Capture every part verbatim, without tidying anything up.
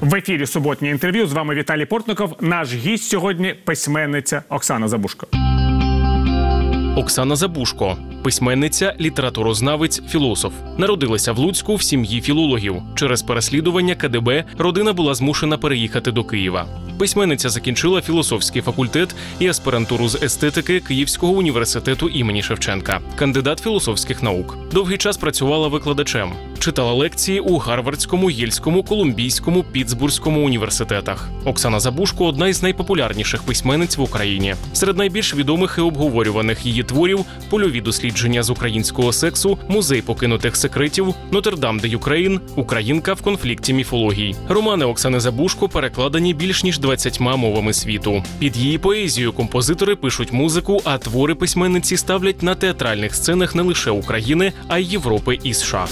В ефірі суботнє інтерв'ю. З вами Віталій Портников. Наш гість сьогодні – письменниця Оксана Забужко. Оксана Забужко – письменниця, літературознавець, філософ. Народилася в Луцьку в сім'ї філологів. Через переслідування ка де бе родина була змушена переїхати до Києва. Письменниця закінчила філософський факультет і аспірантуру з естетики Київського університету імені Шевченка. Кандидат філософських наук. Довгий час працювала викладачем. Читала лекції у Гарвардському, Єльському, Колумбійському, Пітсбурзькому університетах. Оксана Забужко – одна із найпопулярніших письменниць в Україні. Серед найбільш відомих і обговорюваних її творів – «Польові дослідження з українського сексу», «Музей покинутих секретів», «Нотр-Дам де Юкрейн», «Українка в конфлікті міфологій». Романи Оксани Забужко перекладені більш ніж двадцятьма мовами світу. Під її поезією композитори пишуть музику, а твори письменниці ставлять на театральних сценах не лише України, а й Європи і США.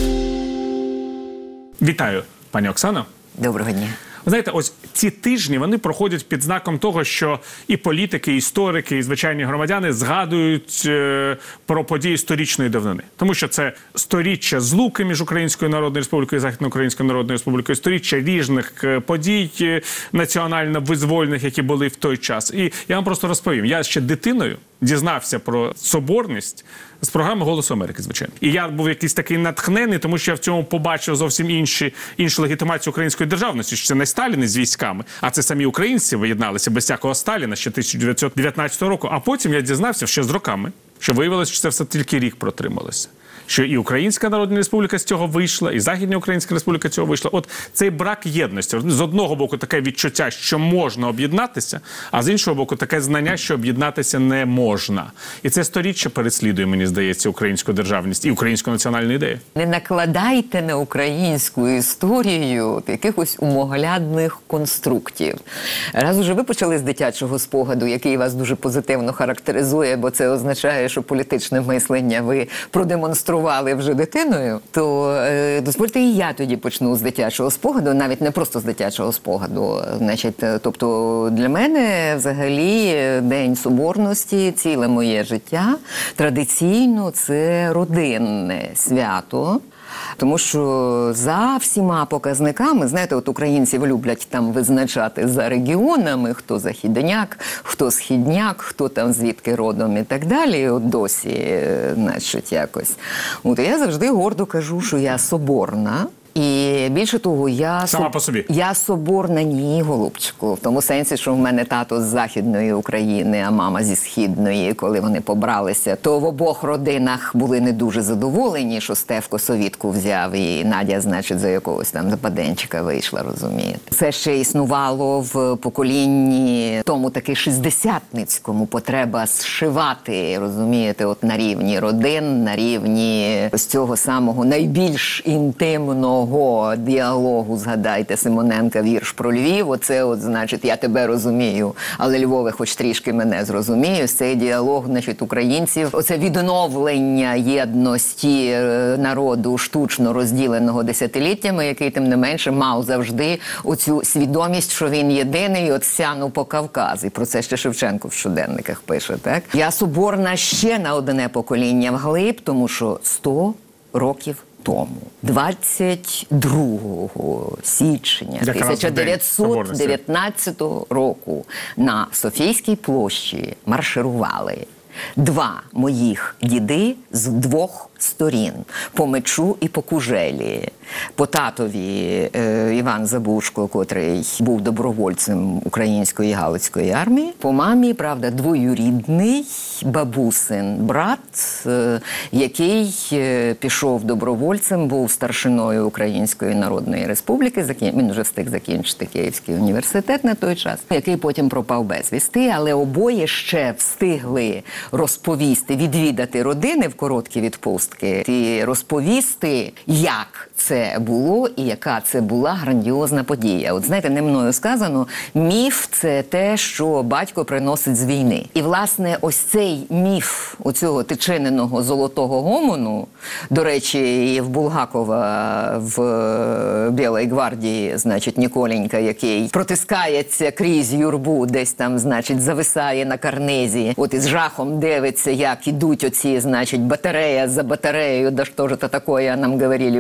Вітаю, пані Оксано. Доброго дня. Ви знаєте, ось ці тижні, вони проходять під знаком того, що і політики, і історики, і звичайні громадяни згадують е, про події сторічної давнини. Тому що це сторіччя злуки між Українською Народною Республікою і Західноукраїнською Народною Республікою, сторіччя різних подій е, національно-визвольних, які були в той час. І я вам просто розповім, я ще дитиною дізнався про соборність з програми «Голос Америки», звичайно. І я був якийсь такий натхнений, тому що я в цьому побачив зовсім інші, іншу легітимацію української державності, що це не Сталін із військами, а це самі українці виєдналися без всякого Сталіна ще тисяча дев'ятсот дев'ятнадцятого року. А потім я дізнався ще з роками, що виявилося, що це все тільки рік протрималося. Що і Українська Народна Республіка з цього вийшла, і Західна Українська Республіка з цього вийшла. От цей брак єдності. З одного боку таке відчуття, що можна об'єднатися, а з іншого боку таке знання, що об'єднатися не можна. І це сторіччя переслідує, мені здається, українську державність і українську національну ідею. Не накладайте на українську історію якихось умоглядних конструктів. Раз уже ви почали з дитячого спогаду, який вас дуже позитивно характеризує, бо це означає, що політичне мислення ви продемонстрували вже дитиною, то е, дозвольте і я тоді почну з дитячого спогаду, навіть не просто з дитячого спогаду. Значить, тобто для мене взагалі День Соборності, ціле моє життя, традиційно це родинне свято. Тому що за всіма показниками, знаєте, от українців люблять там визначати за регіонами, хто західняк, хто східняк, хто там звідки родом і так далі, от досі, значить, якось. От я завжди гордо кажу, що я соборна. І більше того, я, Сама соб... по собі. я соборна, ні, голубчику. В тому сенсі, що в мене тато з Західної України, а мама зі Східної, коли вони побралися, то в обох родинах були не дуже задоволені, що Стефко совітку взяв і Надя, значить, за якогось там западенчика вийшла, розумієте. Це ще існувало в поколінні тому таки шістдесятницькому, потреба зшивати, розумієте, от на рівні родин, на рівні ось цього самого найбільш інтимного діалогу, згадайте Симоненка вірш про Львів, оце от, значить, я тебе розумію, але Львове хоч трішки мене зрозуміє. Цей діалог, значить, українців, оце відновлення єдності народу, штучно розділеного десятиліттями, який, тим не менше, мав завжди оцю свідомість, що він єдиний, от сяну по Кавказ. І про це ще Шевченко в щоденниках пише, так? Я соборна ще на одне покоління вглиб, тому що сто років тому, двадцять другого січня тисяча дев'ятсот дев'ятнадцятого року на Софійській площі марширували два моїх діди з двох сторін, по мечу і по кужелі. По татові е, Іван Забужко, котрий був добровольцем Української Галицької армії. По мамі, правда, двоюрідний бабусин брат, е, який е, пішов добровольцем, був старшиною Української Народної Республіки, закін... він вже встиг закінчити Київський університет на той час, який потім пропав безвісти, але обоє ще встигли розповісти, відвідати родини в короткі відпустки і розповісти, як це було і яка це була грандіозна подія. От знаєте, не мною сказано, міф – це те, що батько приносить з війни. І, власне, ось цей міф оцього тичиненого золотого гомону, до речі, і в Булгакова в Білій гвардії, значить, Ніколенька, який протискається крізь юрбу, десь там, значить, зависає на карнизі, от із жахом дивиться, як ідуть оці, значить, батарея за батареєю, да що ж це таке, нам говорили бандити,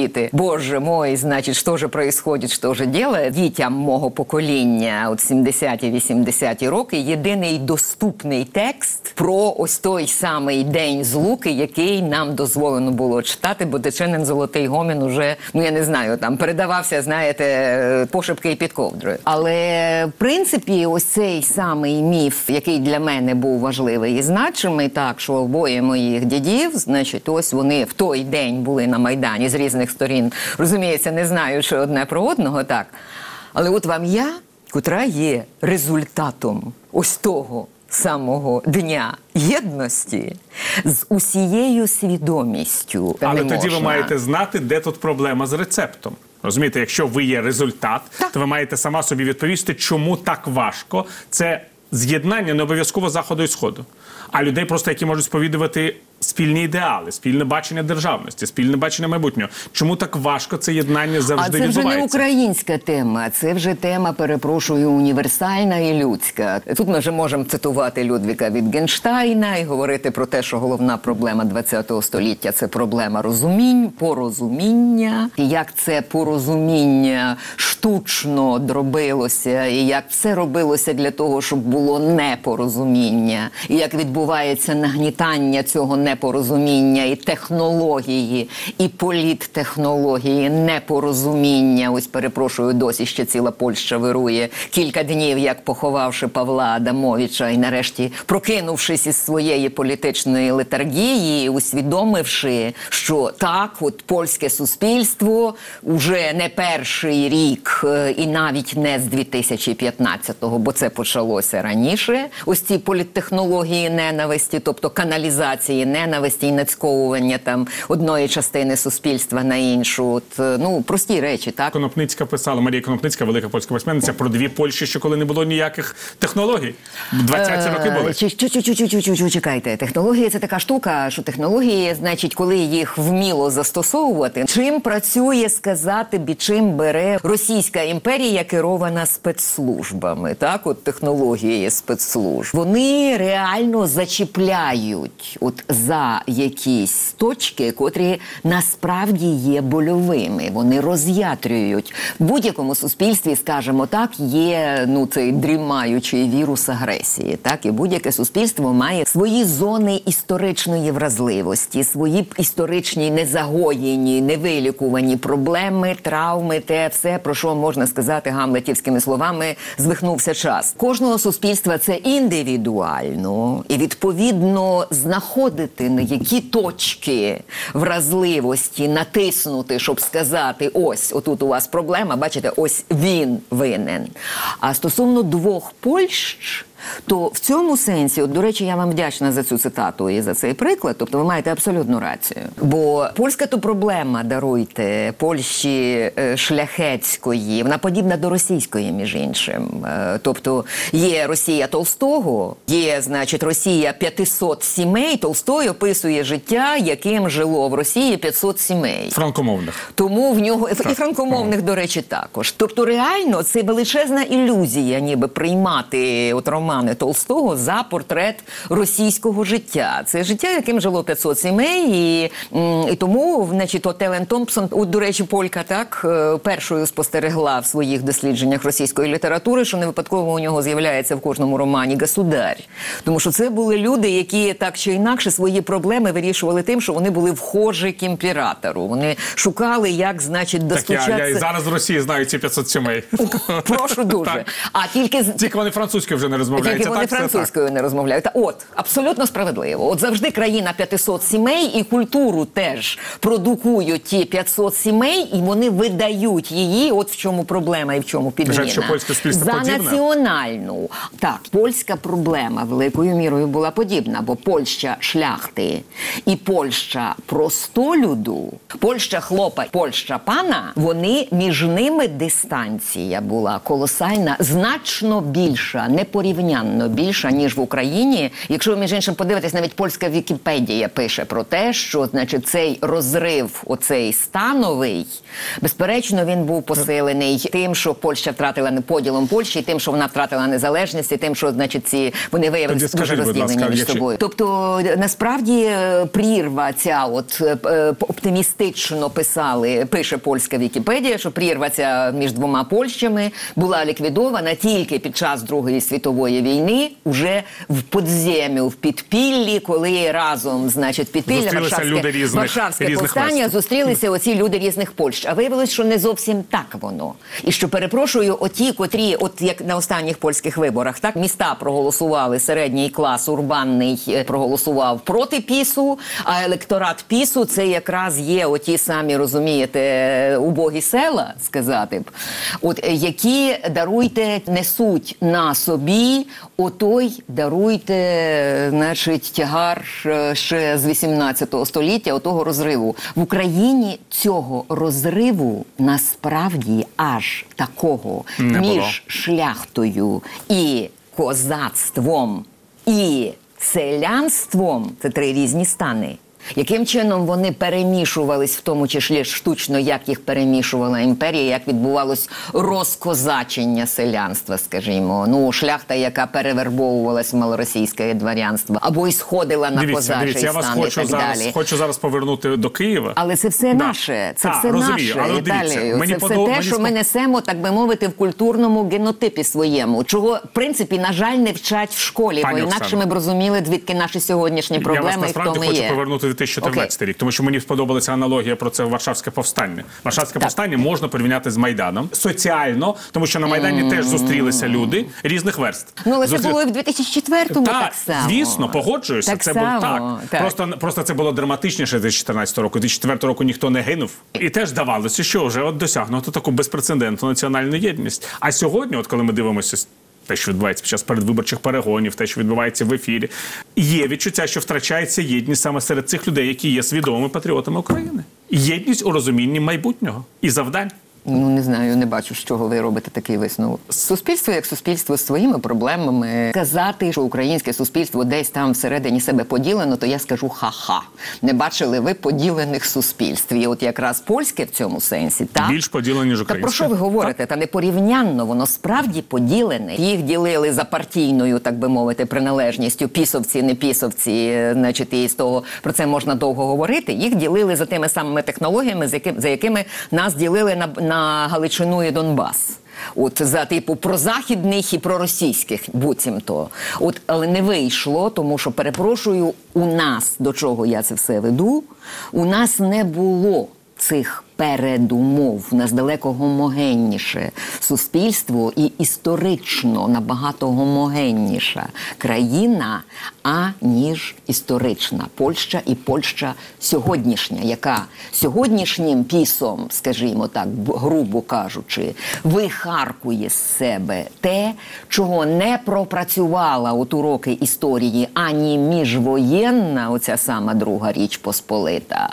діти, боже мой, значить, що ж происходить, що ж делає. Дітям мого покоління, от сімдесяті-вісімдесяті роки, єдиний доступний текст про ось той самий День Злуки, який нам дозволено було читати, бо Дичинин Золотий Гомін уже, ну я не знаю, там передавався, знаєте, пошепки і під ковдрою. Але, в принципі, ось цей самий міф, який для мене був важливий і значимий, так, що обоє моїх дідів, значить, ось вони в той день були на Майдані з різних сторін, розуміється, не знаючи одне про одного, так. Але от вам я, котра є результатом ось того самого Дня Єдності з усією свідомістю. Але не тоді можна. ви маєте знати, де тут проблема з рецептом. Розумієте, якщо ви є результат, так. то ви маєте сама собі відповісти, чому так важко. Це з'єднання не обов'язково Заходу і Сходу, а людей просто, які можуть сповідувати спільні ідеали, спільне бачення державності, спільне бачення майбутнього. Чому так важко це єднання завжди відбувається? А це вже не українська тема, це вже тема, перепрошую, універсальна і людська. Тут ми вже можемо цитувати Людвіга Вітгенштайна і говорити про те, що головна проблема ХХ століття – це проблема розумінь, порозуміння, і як це порозуміння штучно дробилося, і як це робилося для того, щоб було непорозуміння, і як відбувається нагнітання цього непорозуміння і технології, і політтехнології, непорозуміння. Ось, перепрошую, досі ще ціла Польща вирує. Кілька днів, як поховавши Павла Адамовича і нарешті прокинувшись із своєї політичної летаргії, усвідомивши, що так, от польське суспільство вже не перший рік і навіть не з дві тисячі п'ятнадцятого, бо це почалося раніше, ось ці політтехнології ненависті, тобто каналізації ненависті і нацьковування там одної частини суспільства на іншу. От, ну, прості речі, так? Конопницька писала, Марія Конопницька, велика польська письменниця, про дві Польщі, що коли не було ніяких технологій. двадцяті роки були. Чу-чу-чу-чу-чу-чу, чекайте. Технології – це така штука, що технології, значить, коли їх вміло застосовувати, чим працює, сказати б, чим бере Російська імперія, керована спецслужбами, так? От технології спецслужб. Вони реально зачіпляють от за якісь точки, котрі насправді є больовими. Вони роз'ятрюють. В будь-якому суспільстві, скажімо так, є, ну, цей дрімаючий вірус агресії, так? І будь-яке суспільство має свої зони історичної вразливості, свої історичні незагоєні, невилікувані проблеми, травми, те все, про що можна сказати гамлетівськими словами, звихнувся час. Кожного суспільства це індивідуально, і відповідно знаходити, на які точки вразливості натиснути, щоб сказати, ось, отут у вас проблема, бачите, ось він винен. А стосовно двох Польщ, то в цьому сенсі, от, до речі, я вам вдячна за цю цитату і за цей приклад, тобто ви маєте абсолютну рацію. Бо польська то проблема, даруйте, Польщі е, шляхетської, вона подібна до російської, між іншим. Е, тобто є Росія Толстого, є, значить, Росія п'ятсот сімей, Толстой описує життя, яким жило в Росії п'ятсот сімей. Франкомовних. Тому в нього, і франкомовних, до речі, також. Тобто реально це величезна ілюзія, ніби приймати от роман Толстого за портрет російського життя. Це життя, яким жило п'ятсот сімей, і, і тому, значить, от Елен Томпсон, от, до речі, полька, так, першою спостерегла в своїх дослідженнях російської літератури, що не випадково у нього з'являється в кожному романі «Государь». Тому що це були люди, які так чи інакше свої проблеми вирішували тим, що вони були вхожі к імператору. Вони шукали, як, значить, достучатися... Так, я, я і зараз в Росії знаю ці п'ятсот сімей. Прошу дуже. А тільки... Тільки вони французькою вже не розмовляють. Тільки вони так, французькою не розмовляють. От, абсолютно справедливо. От завжди країна п'ятсот сімей і культуру теж продукують ті п'ятсот сімей, і вони видають її, от в чому проблема і в чому підміна. Що польське суспільство за подібне? національну. Так, польська проблема великою мірою була подібна, бо Польща шляхти і Польща простолюду, Польща хлопа, Польща пана, вони, між ними дистанція була колосальна, значно більша, непорівняна незрівнянно більша, ніж в Україні. Якщо ви, між іншим, подивитесь, навіть польська Вікіпедія пише про те, що, значить, цей розрив, оцей становий, безперечно, він був посилений тим, що Польща втратила поділом Польщі, і тим, що вона втратила незалежність, і тим, що, значить, ці вони виявилися дуже розділені між якщо... собою. Тобто, насправді, прірва ця, от оптимістично писали, пише польська Вікіпедія, що прірва ця між двома Польщами була ліквідована тільки під час Другої світової війни, уже в подземі, в підпіллі, коли разом, значить, підпілля, Варшавське, різних, Варшавське різних повстання, верств. зустрілися оці люди різних Польщ. А виявилось, що не зовсім так воно. І що, перепрошую, оті, котрі, от як на останніх польських виборах, так, міста проголосували, середній клас, урбанний проголосував проти ПІСу, а електорат ПІСу це якраз є оті самі, розумієте, убогі села, сказати б, от, які, даруйте, несуть на собі отой, даруйте, значить, тягар ще з вісімнадцятого століття, отого розриву. В Україні цього розриву насправді аж такого Не між було. шляхтою і козацтвом і селянством – це три різні стани. Яким чином вони перемішувались, в тому числі штучно, як їх перемішувала імперія, як відбувалось розкозачення селянства, скажімо. Ну, шляхта, яка перевербовувалась в малоросійське дворянство, або й сходила на Дивіться, козачий дивіться, я вас стан і хочу так зараз, далі. хочу зараз повернути до Києва. Але це все Да. наше, це Так, все розумію, наше, але дивіться, Віталію. мені Це все подоб- те, мені що ми спо- несемо, так би мовити, в культурному генотипі своєму, чого, в принципі, на жаль, не вчать в школі, Пані бо інакше Оксано, ми б розуміли, звідки наші сьогоднішні Я проблеми вас і хто насправді ми хочу є. повернути дві тисячі чотирнадцятий рік, тому що мені сподобалася аналогія про це Варшавське повстання. Варшавське Так. повстання можна порівняти з Майданом соціально, тому що на Майдані mm. теж зустрілися люди різних верств. Ну, але це Зустрі- було і в дві тисячі четвертому так, Так, само. звісно, погоджуюся. Так це само, був так. так. Просто, просто це було драматичніше дві тисячі чотирнадцятого року. дві тисячі четвертого року ніхто не гинув. І теж давалося, що вже от досягнуто таку безпрецедентну національну єдність. А сьогодні, от коли ми дивимося те, що відбувається під час передвиборчих перегонів, те, що відбувається в ефірі, є відчуття, що втрачається єдність саме серед цих людей, які є свідомими патріотами України. Єдність у розумінні майбутнього і завдань. Ну, не знаю, не бачу, з чого ви робите такий висновок. Суспільство як суспільство з своїми проблемами. Казати, що українське суспільство десь там всередині себе поділено, то я скажу ха-ха. Не бачили ви поділених суспільств. І от якраз польське в цьому сенсі, так? Більш поділені, ніж Та українське. про що ви говорите? Та непорівнянно, воно справді поділене. Їх ділили за партійною, так би мовити, приналежністю. Пісовці, не пісовці, значить, і з того, про це можна довго говорити. Їх ділили за тими самими технологіями, за якими, за якими нас ділили на, на Галичину і Донбас. От за типу прозахідних і проросійських, буцімто. От, але не вийшло, тому що, перепрошую, у нас, до чого я це все веду, у нас не було цих передумов. У нас далеко гомогенніше суспільство і історично набагато гомогенніша країна, аніж історична Польща і Польща сьогоднішня, яка сьогоднішнім пісом, скажімо так, грубо кажучи, вихаркує з себе те, чого не пропрацювала от уроки історії ані міжвоєнна, оця сама Друга Річ Посполита,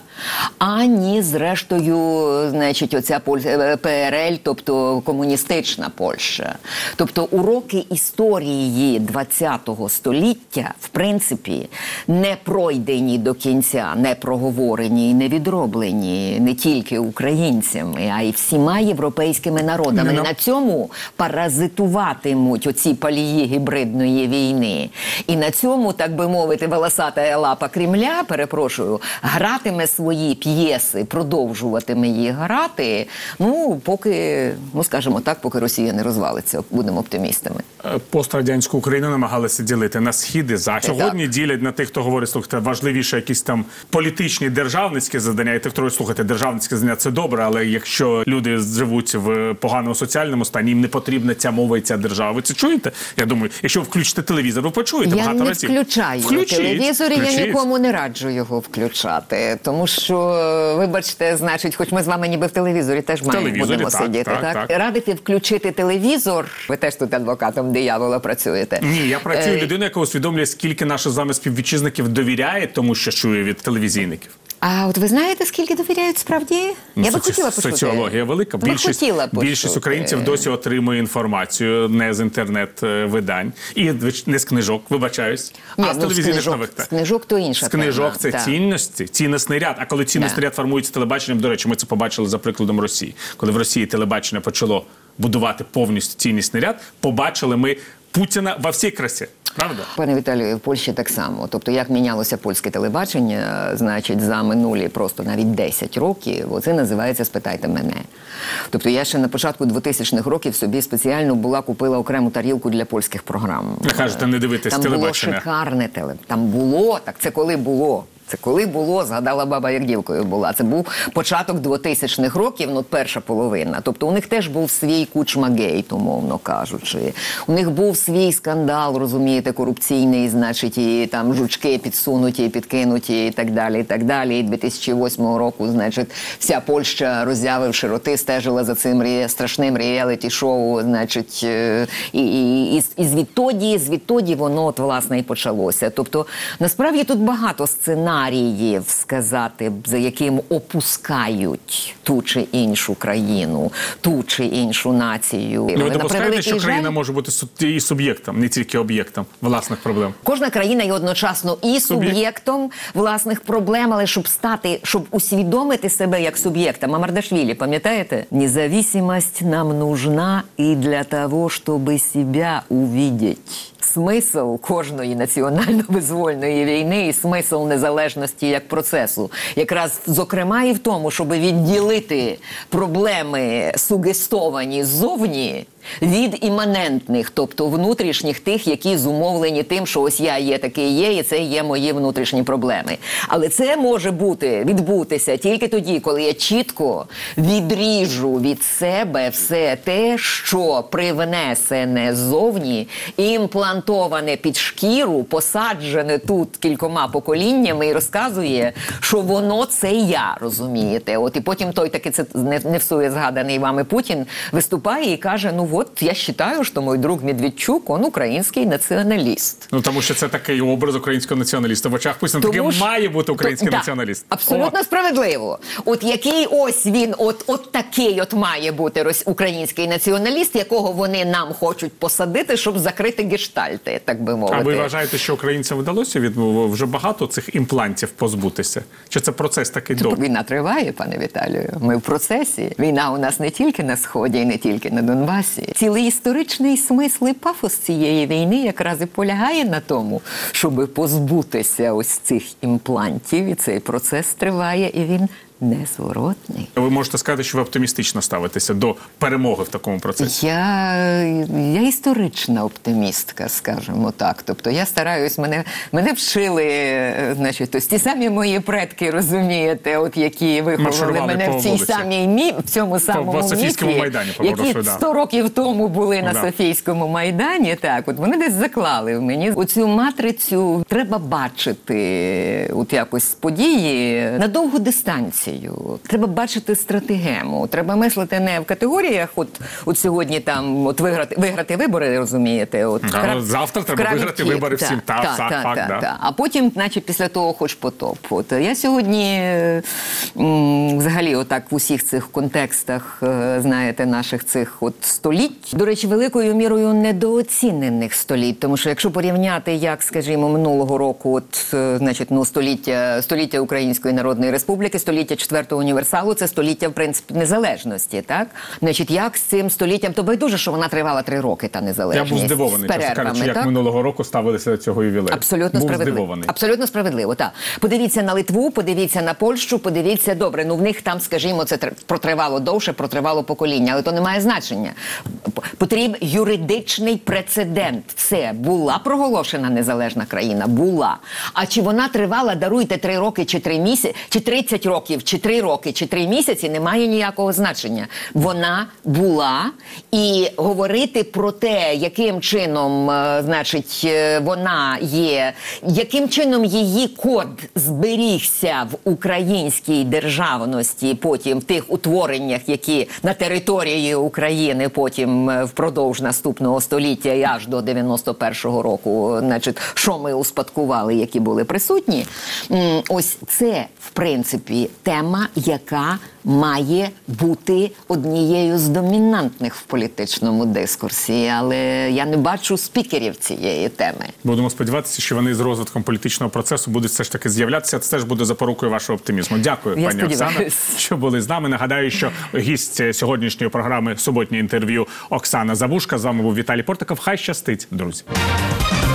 ані, зрештою, значить, оця ПРЛ, тобто комуністична Польща. Тобто уроки історії ХХ століття, в принципі, не пройдені до кінця, не проговорені і не відроблені не тільки українцями, а й всіма європейськими народами. Не, і на цьому паразитуватимуть оці палії гібридної війни. І на цьому, так би мовити, волосата лапа Кремля, перепрошую, гратиме свої п'єси, продовжуватиме їх грати, ну, поки, ну, скажімо так, поки Росія не розвалиться, будемо оптимістами. Пострадянську Україну намагалися ділити на схід і захід. Сьогодні так. ділять на тих, хто говорить, слухайте, важливіше якісь там політичні державницькі завдання, і тих, хто говорить, слухайте, державницькі завдання – це добре, але якщо люди живуть в поганому соціальному стані, їм не потрібна ця мова і ця держава. Ви це чуєте? Я думаю, якщо включите телевізор, ви почуєте я багато не разів. включаю Включіть, телевізор, і включіть. я нікому не раджу його включати. Тому що, вибачте, значить, хоч ми з вами ніби в телевізорі теж маємо, телевізорі, будемо так, сидіти, так, так? так. Радити включити телевізор, ви теж тут адвокатом диявола працюєте. Ні, я працюю Е, людиною, яка усвідомлює, скільки наших з вами співвітчизників довіряє тому, що чує від телевізійників. А от ви знаєте, скільки довіряють справді? Ну, Я би соці- хотіла почути. Соціологія велика. Ви Більшість, хотіла почути. більшість українців досі отримує інформацію не з інтернет-видань. І не з книжок, вибачаюсь, Ні, а з ну, телевізійних книжок, нових. з книжок то інша З книжок тема, це так. цінності, цінностний ряд. А коли цінностний Да. ряд формується телебаченням, до речі, ми це побачили за прикладом Росії. Коли в Росії телебачення почало будувати повністю цінностний ряд, побачили ми Путіна во всій красі. Правда? Пане Віталію, в Польщі так само. Тобто, як мінялося польське телебачення, значить, за минулі просто навіть десять років, оце називається «Спитайте мене». Тобто, я ще на початку двохтисячних років собі спеціально була, купила окрему тарілку для польських програм. Ви кажете, не дивитесь Там телебачення. було шикарне теле. Там було, так це коли було. Це коли було, згадала баба, як дівкою була. Це був початок двохтисячних років, ну, перша половина. Тобто у них теж був свій кучмагейт, умовно кажучи. У них був свій скандал, розумієте, корупційний, значить, і там жучки підсунуті, підкинуті і так далі, і так далі. І дві тисячі восьмого року, значить, вся Польща, роззявивши роти, стежила за цим рі... страшним реаліті-шоу, значить, е, і, і, і, і звідтоді, звідтоді воно, от, власне, і почалося. Тобто, насправді тут багато сценаріїв, сказати, за яким опускають ту чи іншу країну, ту чи іншу націю. Ну, ви Але, на допускаєте, превеликий що країна жаль, може бути су- і суб'єктом, не тільки об'єктом власних проблем? кожна країна є одночасно і суб'єктом власних проблем, але щоб стати, щоб усвідомити себе як суб'єкта. Мамардашвілі, пам'ятаєте? Независимость нам нужна і для того, щоб себе увидеть. Смисл кожної національно-визвольної війни і смисл незалежності як процесу якраз, зокрема, і в тому, щоб відділити проблеми, сугестовані ззовні, від іманентних, тобто внутрішніх тих, які зумовлені тим, що ось я є такий є, і це є мої внутрішні проблеми. Але це може бути, відбутися тільки тоді, коли я чітко відріжу від себе все те, що привнесене ззовні, імплантоване під шкіру, посаджене тут кількома поколіннями і розказує, що воно це я, розумієте? От і потім той таки, це не, не всує згаданий вами Путін, виступає і каже, ну от я вважаю, що мій друг Медведчук, он український націоналіст. Ну, тому що це такий образ українського націоналіста. В очах Путіна Тому таким ж- має бути український то- да, націоналіст. Абсолютно О. справедливо. От який ось він, от, от такий от має бути рос- український націоналіст, якого вони нам хочуть посадити, щоб закрити гештальти, так би мовити. А ви вважаєте, що українцям вдалося від вже багато цих імплантів позбутися? Чи це процес такий довгий? Війна триває, пане Віталію. Ми в процесі. Війна у нас не тільки на Сході і не тільки на Донбасі. Цілий історичний смисл і пафос цієї війни якраз і полягає на тому, щоб позбутися ось цих імплантів. І цей процес триває, і він незворотний. Ви можете сказати, що ви оптимістично ставитеся до перемоги в такому процесі? Я, я історична оптимістка, скажімо так. Тобто я стараюсь, мене, мене вчили, е, значить, ось ті самі мої предки, розумієте, от які виховали Марширували мене по в цій вулиці. самій мі, в цьому самому Софійському міфі, майдані, які попрошу, да. сто років тому були на Да. Софійському майдані. Так, от вони десь заклали в мені оцю матрицю. Треба бачити от якось події на довгу дистанцію. Треба бачити стратегему. Треба мислити не в категоріях, от, от сьогодні там от виграти, виграти вибори, розумієте? От, А, крап- от завтра треба вкрай виграти кіт. вибори всім. Так, Так, так, так, факт, так, да. так. А потім, значить, після того хоч потоп. От я сьогодні е, м, взагалі отак в усіх цих контекстах, е, знаєте, наших цих от століть, до речі, великою мірою недооцінених століть, тому що якщо порівняти, як, скажімо, минулого року, от, е, значить, ну, століття, століття Української Народної Республіки, століття четвертого універсалу, це століття, в принципі, незалежності, так? Значить, як з цим століттям, то байдуже, що вона тривала три роки, та Я незалежність. був здивований, з чесно кажучи, перервами, як так? минулого року ставилися до цього ювілею. Абсолютно був справедливо. здивований. Абсолютно справедливо, так. Подивіться на Литву, подивіться на Польщу, подивіться, добре, ну в них там, скажімо, це тр- протривало довше, протривало покоління, але то не має значення. П- Потрібен юридичний прецедент. Все, була проголошена незалежна країна, була. А чи вона тривала, даруйте, три роки, чи три місяці, чи тридцять років, чи три роки, чи три місяці не має ніякого значення. Вона була, і говорити про те, яким чином, е, значить, е, вона є, яким чином її код зберігся в українській державності, потім в тих утвореннях, які на території України потім е, впродовж наступного століття і аж до дев'яносто першого року, значить, що ми успадкували, які були присутні. М, Ось це, в принципі, тема, яка має бути однією з домінантних в політичному дискурсі, але я не бачу спікерів цієї теми. Будемо сподіватися, що вони з розвитком політичного процесу будуть все ж таки з'являтися. Це теж буде запорукою вашого оптимізму. Дякую, Я пані Оксано, сподіваюсь. що були з нами. Нагадаю, що гість сьогоднішньої програми «Суботнє інтерв'ю» Оксана Забушка. З вами був Віталій Портиков. Хай щастить, друзі.